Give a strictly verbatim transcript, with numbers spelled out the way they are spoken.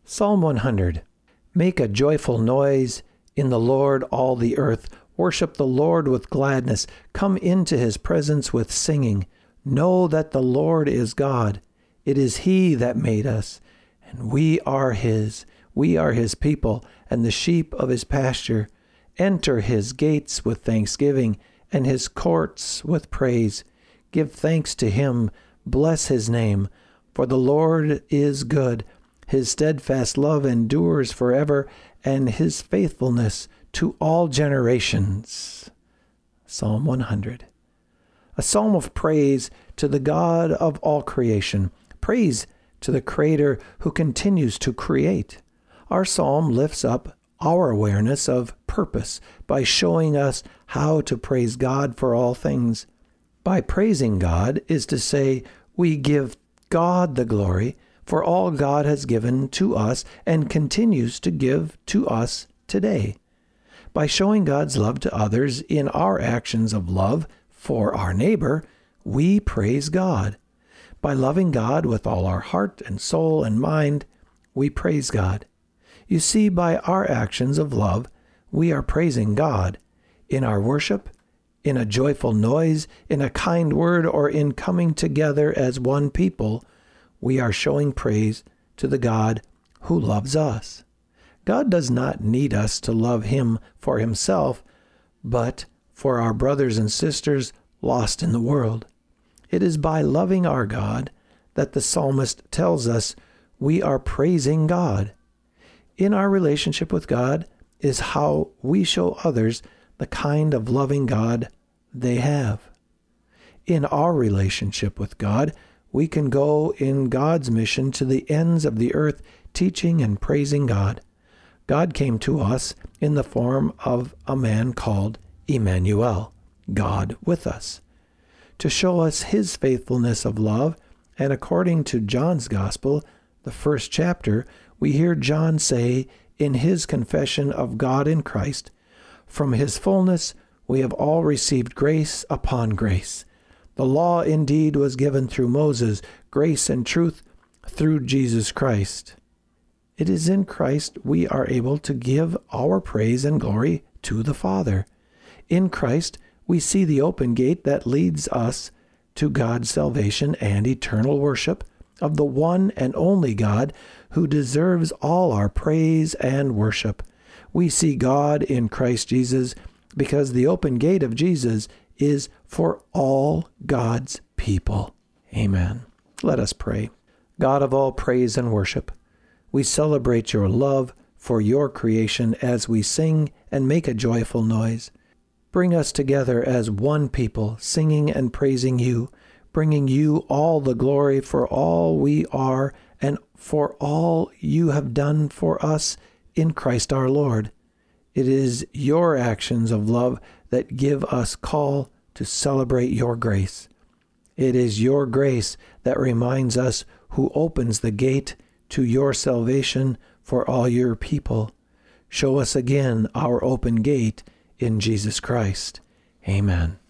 Psalm one hundred. Make a joyful noise in the Lord, all the earth. Worship the Lord with gladness. Come into his presence with singing. Know that the Lord is God. It is he that made us, and we are his. We are his people, and the sheep of his pasture. Enter his gates with thanksgiving, and his courts with praise. Give thanks to him. Bless his name. For the Lord is good. His steadfast love endures forever, and his faithfulness to all generations. Psalm one hundred. A psalm of praise to the God of all creation. Praise to the Creator who continues to create. Our psalm lifts up our awareness of purpose by showing us how to praise God for all things. By praising God is to say we give God the glory for all God has given to us and continues to give to us today. By showing God's love to others in our actions of love for our neighbor, we praise God. By loving God with all our heart and soul and mind, we praise God. You see, by our actions of love, we are praising God in our worship, in a joyful noise, in a kind word, or in coming together as one people. We are showing praise to the God who loves us. God does not need us to love him for himself, but for our brothers and sisters lost in the world. It is by loving our God that the psalmist tells us we are praising God. In our relationship with God is how we show others the kind of loving God they have. In our relationship with God, we can go in God's mission to the ends of the earth, teaching and praising God. God came to us in the form of a man called Emmanuel, God with us, to show us his faithfulness of love. And according to John's Gospel, the first chapter, we hear John say in his confession of God in Christ, "From his fullness we have all received grace upon grace. The law indeed was given through Moses, grace and truth through Jesus Christ." It is in Christ we are able to give our praise and glory to the Father. In Christ we see the open gate that leads us to God's salvation and eternal worship of the one and only God who deserves all our praise and worship. We see God in Christ Jesus because the open gate of Jesus is for all God's people. Amen. Let us pray. God of all praise and worship, we celebrate your love for your creation as we sing and make a joyful noise. Bring us together as one people, singing and praising you, bringing you all the glory for all we are and for all you have done for us in Christ our Lord. It is your actions of love that give us call to celebrate your grace. It is your grace that reminds us who opens the gate to your salvation for all your people. Show us again our open gate in Jesus Christ. Amen.